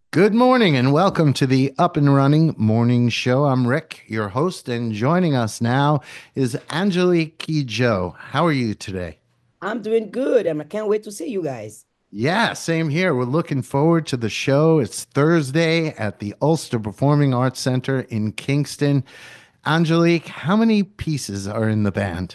Good morning and welcome to the Up and Running Morning Show. I'm Rick, your host, and joining us now is Angelique Kidjo. How are you today? I'm doing good, and I can't wait to see you guys. Yeah, same here. We're looking forward to the show. It's Thursday at the Ulster Performing Arts Center in Kingston. Angelique, how many pieces are in the band?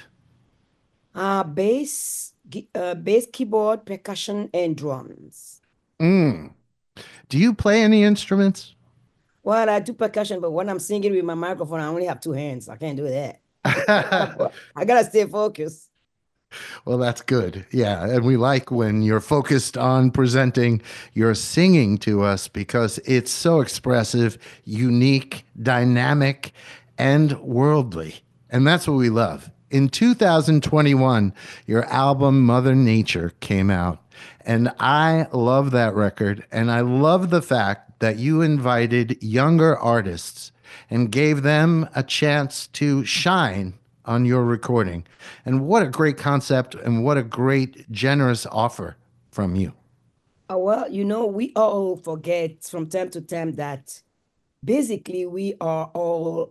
Bass, keyboard, percussion, and drums. Mm. Do you play any instruments? Well, I do percussion, but when I'm singing with my microphone, I only have two hands. I can't do that. I gotta stay focused. Well, that's good. Yeah. And we like when you're focused on presenting your singing to us because it's so expressive, unique, dynamic, and worldly. And that's what we love. In 2021, your album Mother Nature came out. And I love that record. And I love the fact that you invited younger artists and gave them a chance to shine on your recording. And what a great concept and what a great, generous offer from you. Well, we all forget from time to time that basically we are all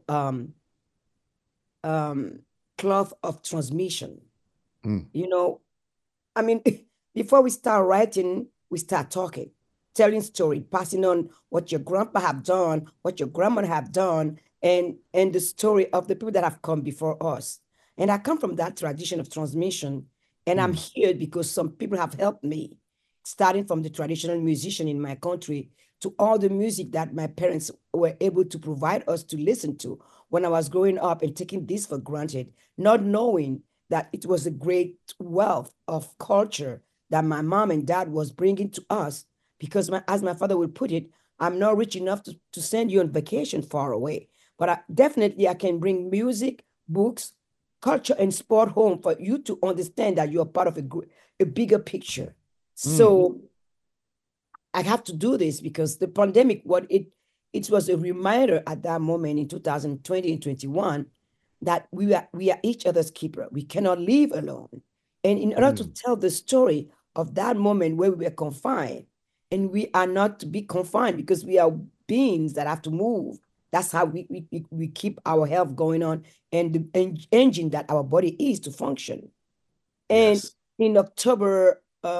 um, cloth of transmission. Mm, You know, I mean, before we start writing, we start talking, telling story, passing on what your grandpa have done, what your grandma have done, and the story of the people that have come before us. And I come from that tradition of transmission, and I'm mm, here because some people have helped me, starting from the traditional musician in my country to all the music that my parents were able to provide us to listen to when I was growing up and taking this for granted, not knowing that it was a great wealth of culture that my mom and dad was bringing to us because as my father would put it, I'm not rich enough to send you on vacation far away, but definitely I can bring music, books, culture, and sport home for you to understand that you're part of a bigger picture. mm, So I have to do this because the pandemic, it was a reminder at that moment in 2020 and 21 that we are each other's keeper. We cannot live alone. And in order to mm. tell the story of that moment where we were confined, and we are not to be confined because we are beings that have to move. That's how we keep our health going on and the engine that our body is to function. And Yes. in October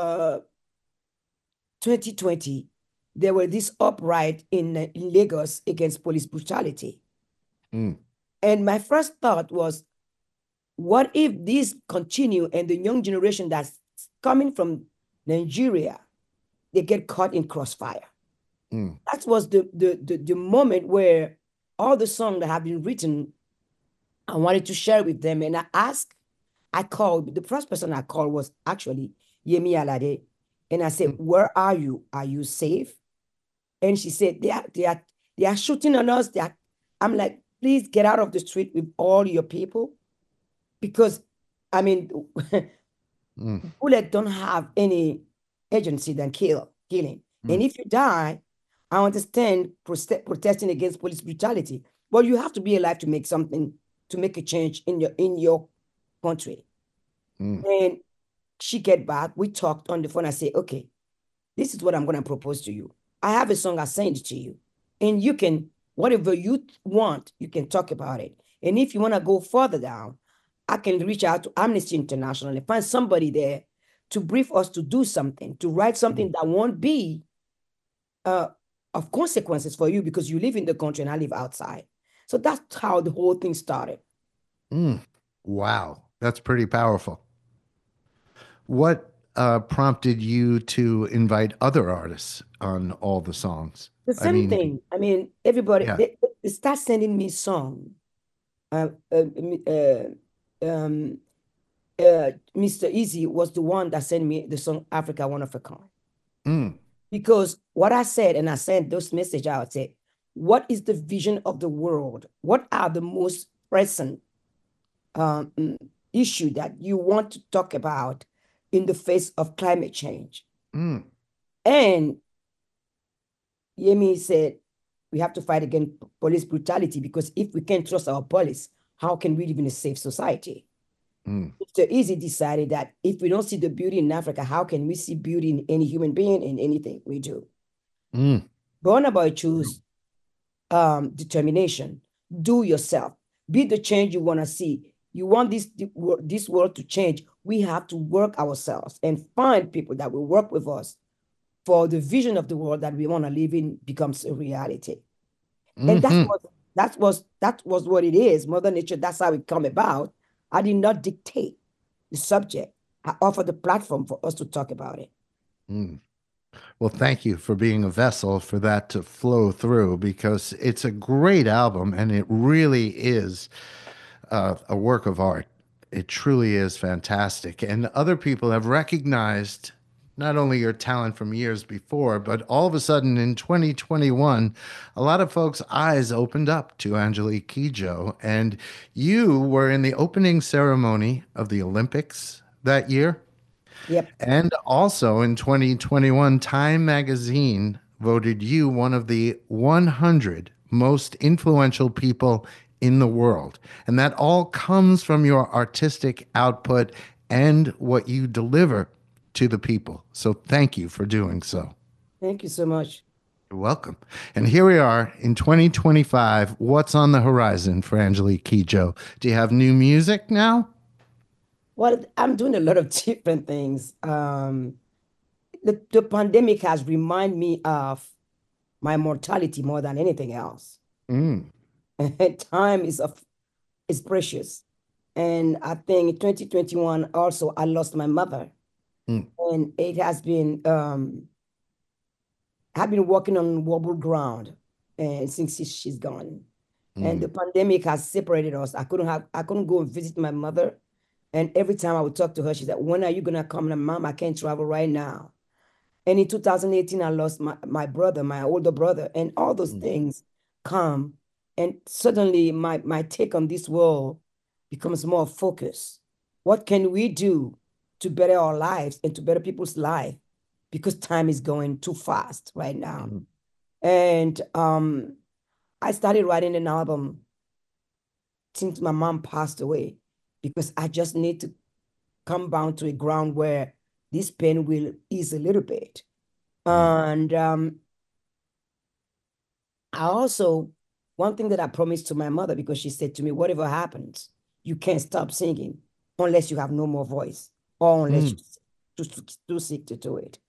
2020, there were this upright in Lagos against police brutality. Mm, And my first thought was, what if this continue and the young generation that's coming from Nigeria, they get caught in crossfire? mm, That was the moment where all the songs that have been written, I wanted to share with them. And I called, the first person I called was actually Yemi Alade. And I said, mm. where are you? Are you safe? And she said, they are shooting on us. I'm like, please get out of the street with all your people. Because I mean, Mm, bullets don't have any agency than killing. And mm. if you die, I understand protesting against police brutality, but you have to be alive to make something, to make a change in your country. Mm. And she get back, we talked on the phone. I say, okay, this is what I'm going to propose to you. I have a song, I send it to you. And you can, whatever you want, you can talk about it. And if you want to go further down, I can reach out to Amnesty International and find somebody there to brief us to do something, to write Mm. something that won't be uh, of consequences for you because you live in the country and I live outside. So that's how the whole thing started. Mm. Wow. That's pretty powerful. What prompted you to invite other artists on all the songs? The I same mean, thing. I mean, everybody, yeah. they start sending me songs. Uh, uh, uh, um, Mr. Easy was the one that sent me the song Africa One of a Kind. Mm, Because what I said, and I sent those message out, said, what is the vision of the world? What are the most present um, mm, issue that you want to talk about in the face of climate change? mm, And Yemi said, we have to fight against police brutality because if we can't trust our police, how can we live in a safe society? mm. Mr. Easy decided that if we don't see the beauty in Africa, how can we see beauty in any human being in anything we do? Mm. Burna Boy choose determination. Do yourself. Be the change you want to see. You want this world to change. We have to work ourselves and find people that will work with us for the vision of the world that we want to live in becomes a reality. And Hmm. that was what it is. Mother Nature, that's how it come about. I did not dictate the subject. I offered the platform for us to talk about it. Mm. Well, thank you for being a vessel for that to flow through because it's a great album and it really is a work of art. It truly is fantastic. And other people have recognized not only your talent from years before, but all of a sudden in 2021, a lot of folks' eyes opened up to Angelique Kidjo. And you were in the opening ceremony of the Olympics that year. Yep. And also in 2021, Time magazine voted you one of the 100 most influential people in the world. And that all comes from your artistic output and what you deliver to the people. So thank you for doing so. Thank you so much. You're welcome. And here we are in 2025. What's on the horizon for Angelique Kidjo? Do you have new music now? Well, I'm doing a lot of different things. The pandemic has reminded me of my mortality more than anything else. Mm, And time is precious. And I think in 2021 also I lost my mother. mm, And it has been I've been walking on wobble ground and since she's gone. And mm, the pandemic has separated us. I couldn't go and visit my mother. And every time I would talk to her, she said, "When are you gonna come?" And Mom, I can't travel right now. And in 2018, I lost my brother, my older brother, and all those mm, things come. And suddenly my take on this world becomes more focused. What can we do to better our lives and to better people's life? Because time is going too fast right now. mm, And I started writing an album since my mom passed away because I just need to come down to a ground where this pain will ease a little bit. mm, And I also, one thing that I promised to my mother, because she said to me, whatever happens, you can't stop singing unless you have no more voice or unless mm, you too sick to do it.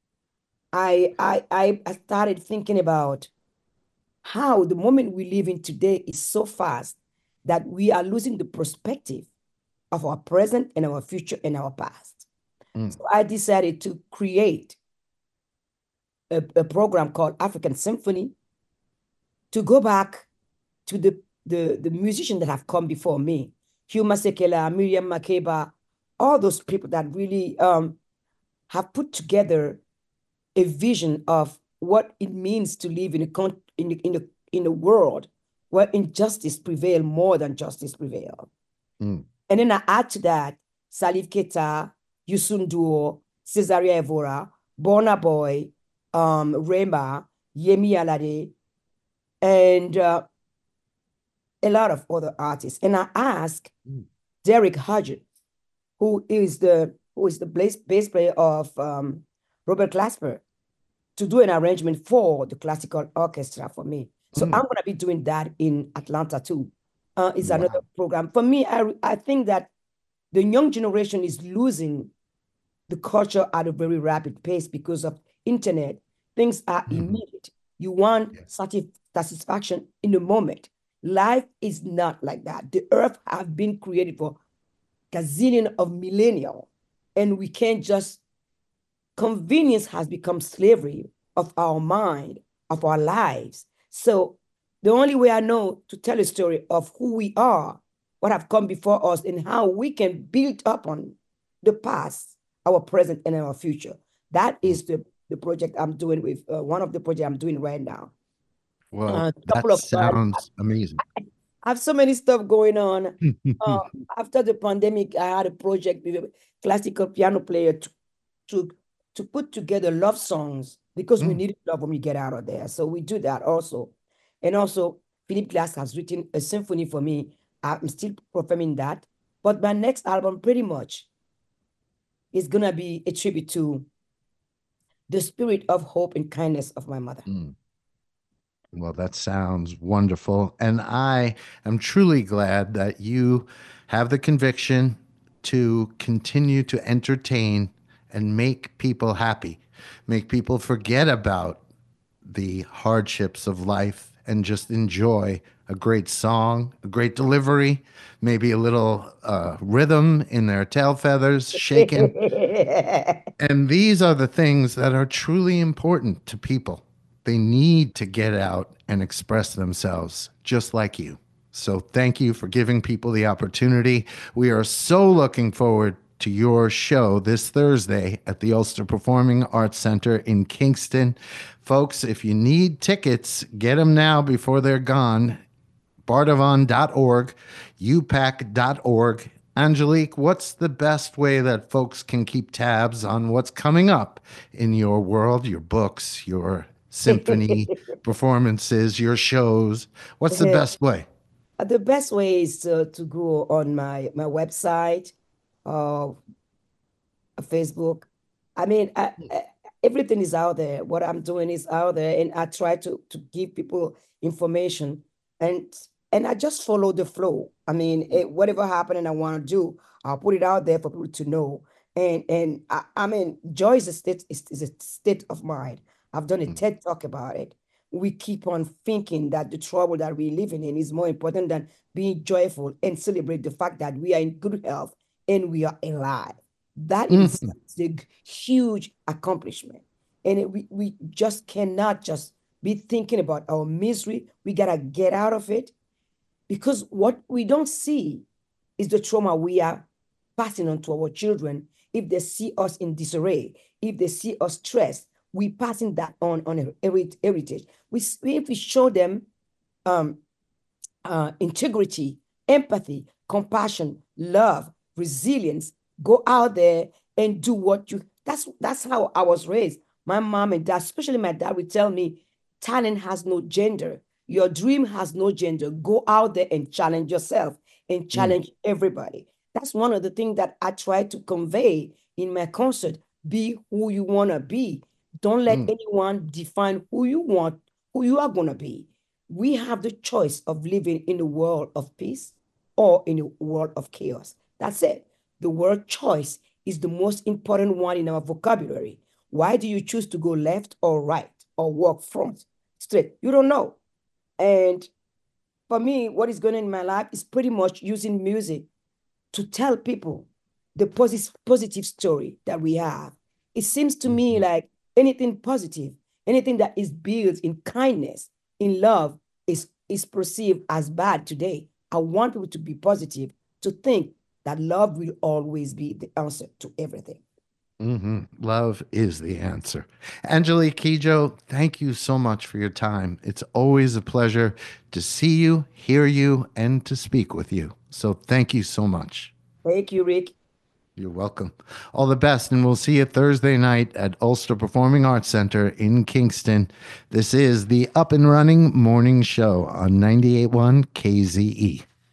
I started thinking about how the moment we live in today is so fast that we are losing the perspective of our present and our future and our past. mm. So I decided to create a program called African Symphony to go back to the musicians that have come before me, Hugh Masekela, Miriam Makeba, all those people that really have put together a vision of what it means to live in a world where injustice prevail more than justice prevail. Mm. And then I add to that Salif Keita, Youssou N'Dour, Cesaria Evora, Burna Boy, Rema, Yemi Alade, and a lot of other artists. And I asked Mm. Derek Hodges, who is the bass player of Robert Glasper, to do an arrangement for the classical orchestra for me. So I'm Mm. going to be doing that in Atlanta too. It's another Wow. program. For me, I think that the young generation is losing the culture at a very rapid pace because of internet. Things are Mhm. immediate. You want Yeah. satisfaction in the moment. Life is not like that. The earth have been created for gazillion of millennia, and we can't just convenience has become slavery of our mind, of our lives. So the only way I know to tell a story of who we are, what have come before us, and how we can build up on the past, our present, and our future. That Mm. is the project I'm doing with one of the projects I'm doing right now. Well, A couple that of sounds amazing. I have so many stuff going on. Uh, After the pandemic, I had a project with a classical piano player to to put together love songs because we Mm. need love when we get out of there. So we do that also. And also, Philip Glass has written a symphony for me. I'm still performing that. But my next album pretty much is gonna be a tribute to the spirit of hope and kindness of my mother. Mm. Well, that sounds wonderful. And I am truly glad that you have the conviction to continue to entertain and make people happy, make people forget about the hardships of life and just enjoy a great song, a great delivery, maybe a little rhythm in their tail feathers shaking. And these are the things that are truly important to people. They need to get out and express themselves just like you. So thank you for giving people the opportunity. We are so looking forward to your show this Thursday at the Ulster Performing Arts Center in Kingston. Folks, if you need tickets, get them now before they're gone. Bardavon.org, upac.org. Angelique, what's the best way that folks can keep tabs on what's coming up in your world, your books, your symphony performances, your shows? What's the best way? The best way is to go on my website, uh, Facebook. I mean, everything is out there. What I'm doing is out there, and I try to give people information, and and I just follow the flow. I mean, whatever happening I want to do, I'll put it out there for people to know. And I mean, joy is a state of mind. I've done a TED talk about it. We keep on thinking that the trouble that we're living in is more important than being joyful and celebrate the fact that we are in good health and we are alive. That in Mhm. itself is a huge accomplishment. And we just cannot just be thinking about our misery. We got to get out of it because what we don't see is the trauma we are passing on to our children. If they see us in disarray, if they see us stressed, we passing that on a heritage. If we show them um, integrity, empathy, compassion, love, resilience. Go out there and do what you. That's how I was raised. My mom and dad, especially my dad, would tell me, talent has no gender. Your dream has no gender. Go out there and challenge yourself and Mm, challenge everybody. That's one of the things that I try to convey in my concert. Be who you want to be. Don't let mm. anyone define who you want, who you are going to be. We have the choice of living in a world of peace or in a world of chaos. That's it. The word choice is the most important one in our vocabulary. Why do you choose to go left or right or walk front, straight? You don't know. And for me, what is going on in my life is pretty much using music to tell people the positive story that we have. It seems to me Mhm. like anything positive, anything that is built in kindness, in love, is perceived as bad today. I want people to be positive, to think that love will always be the answer to everything. Love is the answer. Angelique Kidjo, thank you so much for your time. It's always a pleasure to see you, hear you, and to speak with you. So thank you so much. Thank you, Rick. You're welcome. All the best, and we'll see you Thursday night at Ulster Performing Arts Center in Kingston. This is the Up and Running Morning Show on 98.1 KZE.